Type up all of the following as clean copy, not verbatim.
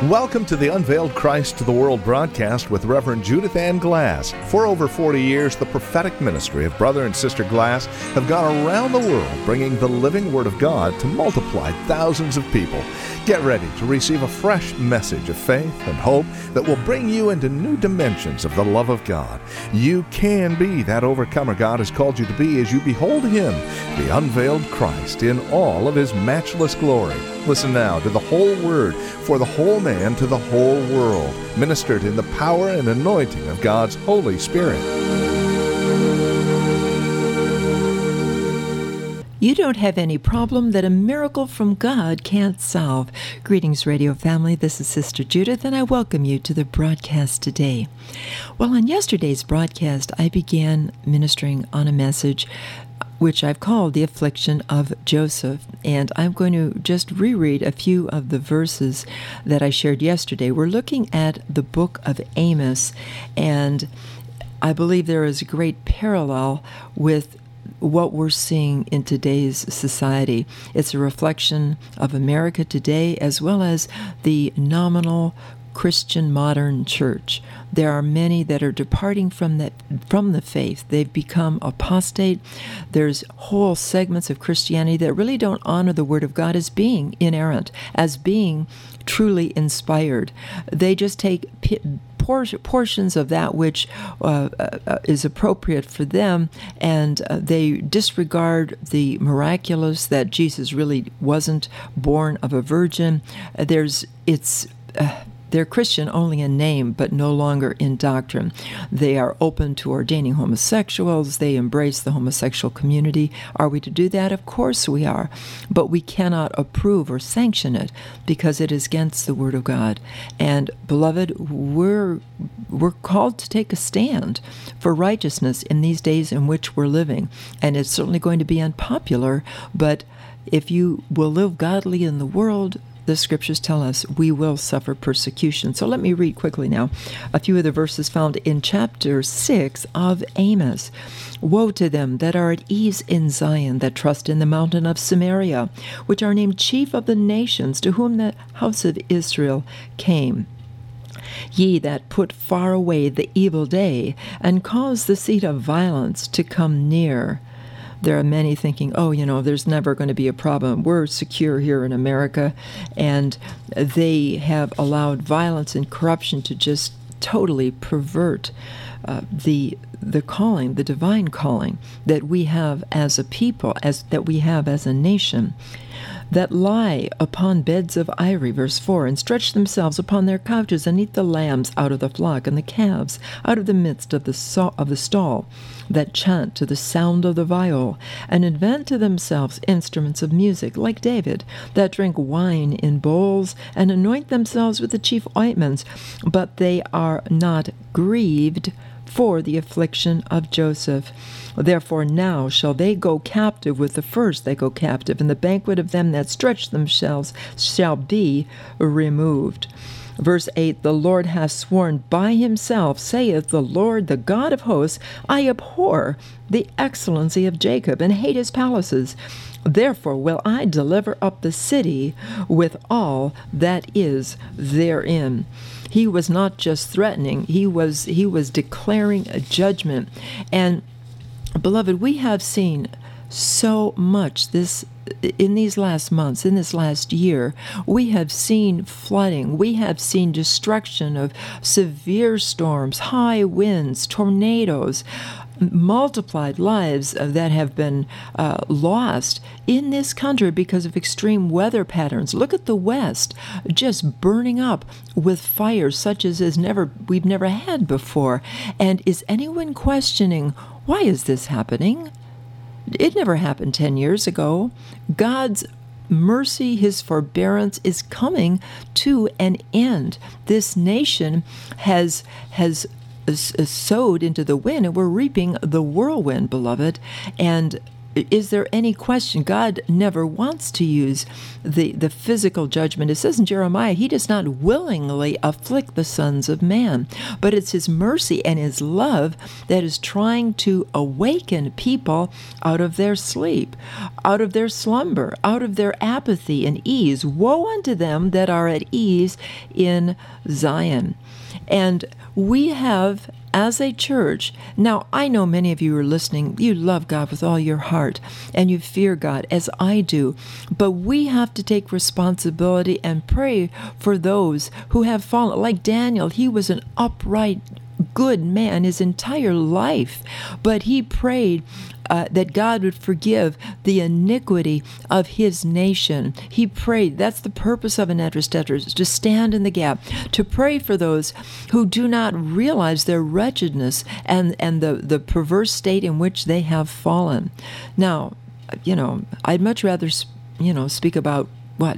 Welcome to the Unveiled Christ to the World broadcast with Reverend Judith Ann Glass. For over 40 years, the prophetic ministry of Brother and Sister Glass have gone around the world bringing the living Word of God to multiply thousands of people. Get ready to receive a fresh message of faith and hope that will bring you into new dimensions of the love of God. You can be that overcomer God has called you to be as you behold Him, the unveiled Christ, in all of His matchless glory. Listen now to the whole Word for the whole man to the whole world, ministered in the power and anointing of God's Holy Spirit. You don't have any problem that a miracle from God can't solve. Greetings, radio family. This is Sister Judith, and I welcome you to the broadcast today. Well, on yesterday's broadcast, I began ministering on a message which I've called The Affliction of Joseph. And I'm going to just reread a few of the verses that I shared yesterday. We're looking at the book of Amos, and I believe there is a great parallel with what we're seeing in today's society. It's a reflection of America today, as well as the nominal Christian modern church. There are many that are departing from the faith. They've become apostate. There's whole segments of Christianity that really don't honor the Word of God as being inerrant, as being truly inspired. They just take portions of that which is appropriate for them, and they disregard the miraculous, that Jesus really wasn't born of a virgin. They're Christian only in name, but no longer in doctrine. They are open to ordaining homosexuals. They embrace the homosexual community. Are we to do that? Of course we are. But we cannot approve or sanction it because it is against the Word of God. And, beloved, we're called to take a stand for righteousness in these days in which we're living. And it's certainly going to be unpopular, but if you will live godly in the world, the scriptures tell us we will suffer persecution. So let me read quickly now a few of the verses found in chapter 6 of Amos. Woe to them that are at ease in Zion, that trust in the mountain of Samaria, which are named chief of the nations, to whom the house of Israel came. Ye that put far away the evil day, and cause the seat of violence to come near. There are many thinking, there's never going to be a problem. We're secure here in America. And they have allowed violence and corruption to just totally pervert the calling, the divine calling that we have as a people, that we have as a nation, that lie upon beds of ivory, verse 4, and stretch themselves upon their couches, and eat the lambs out of the flock, and the calves out of the midst of the stall, that chant to the sound of the viol, and invent to themselves instruments of music, like David, that drink wine in bowls, and anoint themselves with the chief ointments, but they are not grieved for the affliction of Joseph. Therefore now shall they go captive with the first they go captive, and the banquet of them that stretch themselves shall be removed. Verse 8, the Lord hath sworn by himself, saith the Lord, the God of hosts, I abhor the excellency of Jacob, and hate his palaces. Therefore will I deliver up the city with all that is therein. He was not just threatening, he was declaring a judgment. And beloved, we have seen so much in these last months, in this last year. We have seen flooding. We have seen destruction of severe storms, high winds, tornadoes, multiplied lives that have been lost in this country because of extreme weather patterns. Look at the West, just burning up with fires such as we've never had before. And is anyone questioning, why is this happening? It never happened 10 years ago. God's mercy, His forbearance is coming to an end. This nation has sowed into the wind, and we're reaping the whirlwind, beloved. And is there any question? God never wants to use the physical judgment. It says in Jeremiah, he does not willingly afflict the sons of man, but it's his mercy and his love that is trying to awaken people out of their sleep, out of their slumber, out of their apathy and ease. Woe unto them that are at ease in Zion. And we have, as a church, now I know many of you are listening, you love God with all your heart, and you fear God, as I do, but we have to take responsibility and pray for those who have fallen. Like Daniel, he was an upright, good man his entire life, but he prayed that God would forgive the iniquity of his nation. He prayed. That's the purpose of an intercessor, is to stand in the gap, to pray for those who do not realize their wretchedness and the perverse state in which they have fallen. Now, I'd much rather, speak about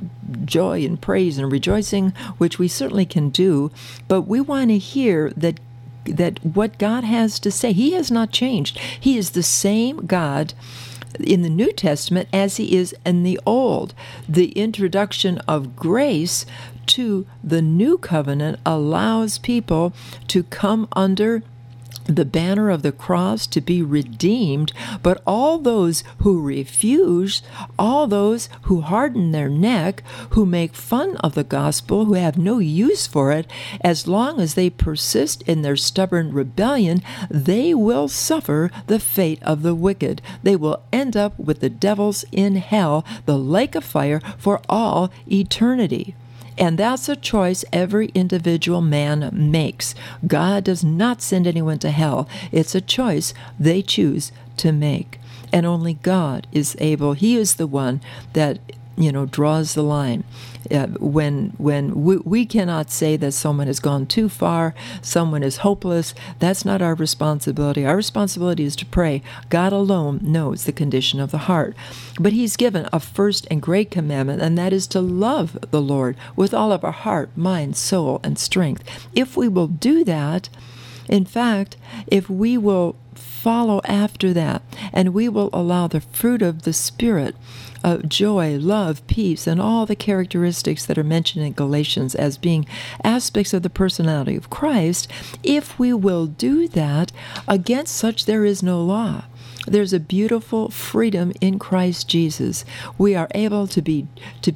joy and praise and rejoicing, which we certainly can do, but we want to hear that what God has to say. He has not changed. He is the same God in the New Testament as he is in the Old. The introduction of grace to the New Covenant allows people to come under the banner of the cross, to be redeemed, but all those who refuse, all those who harden their neck, who make fun of the gospel, who have no use for it, as long as they persist in their stubborn rebellion, they will suffer the fate of the wicked. They will end up with the devils in hell, the lake of fire, for all eternity. And that's a choice every individual man makes. God does not send anyone to hell. It's a choice they choose to make. And only God is able. He is the one that, draws the line. When we cannot say that someone has gone too far, someone is hopeless, that's not our responsibility. Our responsibility is to pray. God alone knows the condition of the heart. But he's given a first and great commandment, and that is to love the Lord with all of our heart, mind, soul, and strength. If we will do that, in fact, if we will follow after that, and we will allow the fruit of the Spirit, joy, love, peace, and all the characteristics that are mentioned in Galatians as being aspects of the personality of Christ, if we will do that, against such there is no law. There's a beautiful freedom in Christ Jesus. We are able to be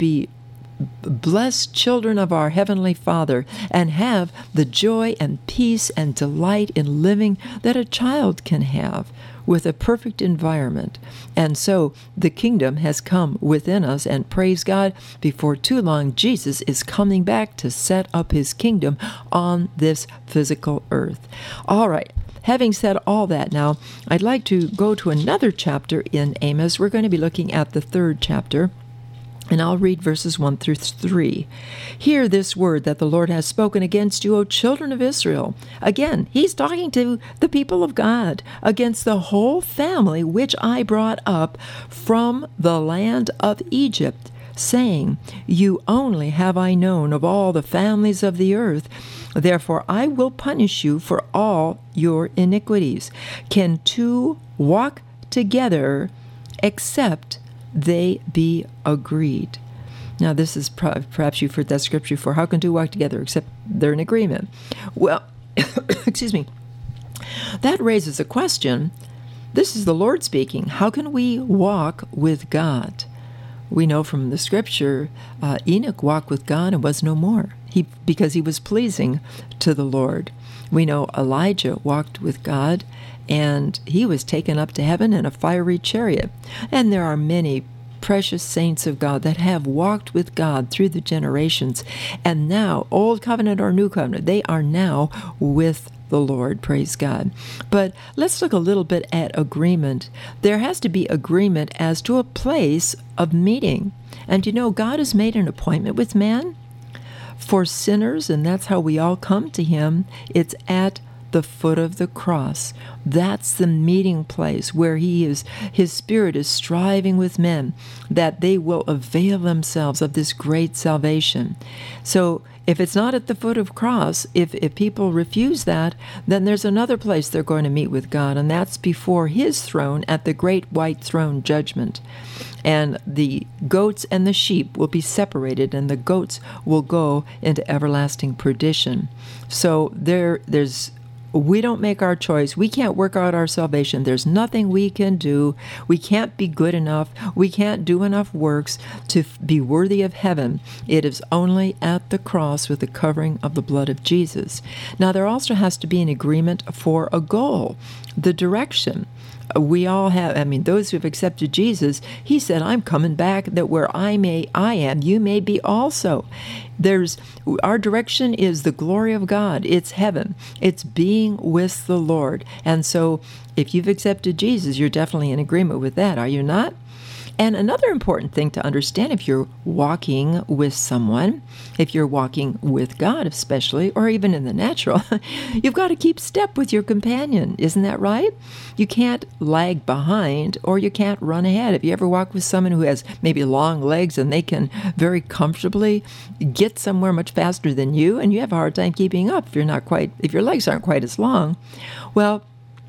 blessed children of our Heavenly Father and have the joy and peace and delight in living that a child can have with a perfect environment. And so the kingdom has come within us, and praise God, before too long, Jesus is coming back to set up his kingdom on this physical earth. All right. Having said all that now, I'd like to go to another chapter in Amos. We're going to be looking at the 3rd chapter. And I'll read verses 1 through 3. Hear this word that the Lord has spoken against you, O children of Israel. Again, he's talking to the people of God, against the whole family which I brought up from the land of Egypt, saying, You only have I known of all the families of the earth. Therefore I will punish you for all your iniquities. Can two walk together except they be agreed? Now, this is perhaps you've heard that scripture before. How can two walk together except they're in agreement? Well, excuse me. That raises a question. This is the Lord speaking. How can we walk with God? We know from the scripture, Enoch walked with God and was no more, because he was pleasing to the Lord. We know Elijah walked with God, and he was taken up to heaven in a fiery chariot. And there are many precious saints of God that have walked with God through the generations. And now, Old Covenant or New Covenant, they are now with the Lord, praise God. But let's look a little bit at agreement. There has to be agreement as to a place of meeting. And God has made an appointment with man for sinners, and that's how we all come to him. It's at the foot of the cross. That's the meeting place where his Spirit is striving with men that they will avail themselves of this great salvation. So if it's not at the foot of the cross, if people refuse that, then there's another place they're going to meet with God, and that's before his throne at the great white throne judgment. And the goats and the sheep will be separated, and the goats will go into everlasting perdition. So we don't make our choice. We can't work out our salvation. There's nothing we can do. We can't be good enough. We can't do enough works to be worthy of heaven. It is only at the cross with the covering of the blood of Jesus. Now, there also has to be an agreement for a goal, the direction. We all have, those who have accepted Jesus, he said, I'm coming back that where I am, you may be also. Our direction is the glory of God. It's heaven. It's being with the Lord. And so if you've accepted Jesus, you're definitely in agreement with that, are you not? And another important thing to understand, if you're walking with someone, if you're walking with God especially, or even in the natural, you've got to keep step with your companion. Isn't that right? You can't lag behind or you can't run ahead. Have you ever walked with someone who has maybe long legs and they can very comfortably get somewhere much faster than you, and you have a hard time keeping up if your legs aren't quite as long? Well,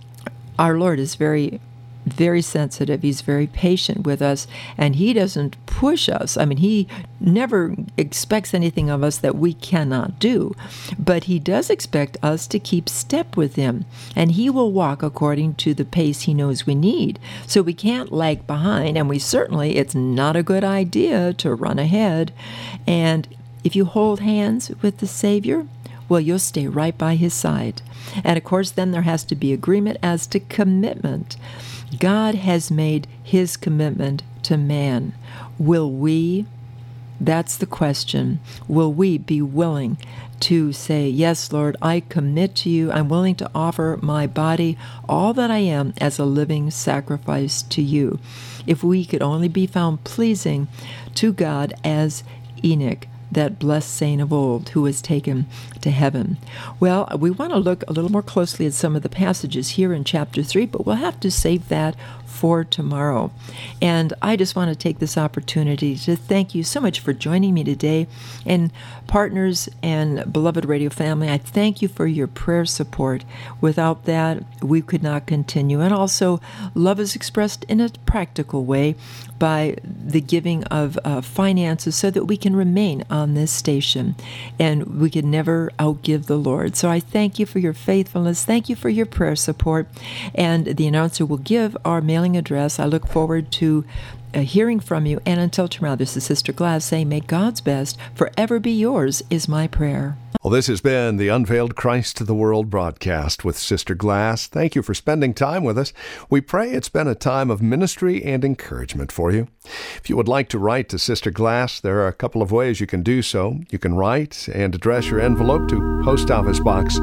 our Lord is very sensitive. He's very patient with us, and he doesn't push us. He never expects anything of us that we cannot do, but he does expect us to keep step with him, and he will walk according to the pace he knows we need. So we can't lag behind, and it's not a good idea to run ahead. And if you hold hands with the Savior, well, you'll stay right by his side. And of course, then there has to be agreement as to commitment. God has made his commitment to man. Will we? That's the question. Will we be willing to say, yes, Lord, I commit to you. I'm willing to offer my body, all that I am, as a living sacrifice to you. If we could only be found pleasing to God as Enoch, that blessed saint of old who was taken to heaven. Well, we want to look a little more closely at some of the passages here in chapter 3, but we'll have to save that for tomorrow. And I just want to take this opportunity to thank you so much for joining me today. And partners and beloved radio family, I thank you for your prayer support. Without that, we could not continue. And also, love is expressed in a practical way by the giving of finances so that we can remain on this station and we can never outgive the Lord. So I thank you for your faithfulness. Thank you for your prayer support. And the announcer will give our mailing address. I look forward to hearing from you. And until tomorrow, this is Sister Glass saying, may God's best forever be yours is my prayer. Well, this has been the Unveiled Christ to the World broadcast with Sister Glass. Thank you for spending time with us. We pray it's been a time of ministry and encouragement for you. If you would like to write to Sister Glass, there are a couple of ways you can do so. You can write and address your envelope to Post Office Box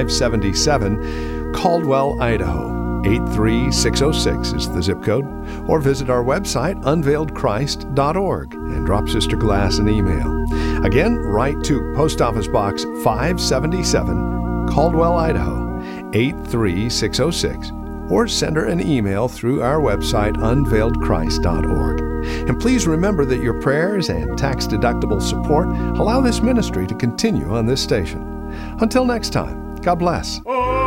577, Caldwell, Idaho. 83606 is the zip code, or visit our website, unveiledchrist.org, and drop Sister Glass an email. Again, write to Post Office Box 577, Caldwell, Idaho, 83606, or send her an email through our website, unveiledchrist.org. And please remember that your prayers and tax-deductible support allow this ministry to continue on this station. Until next time, God bless.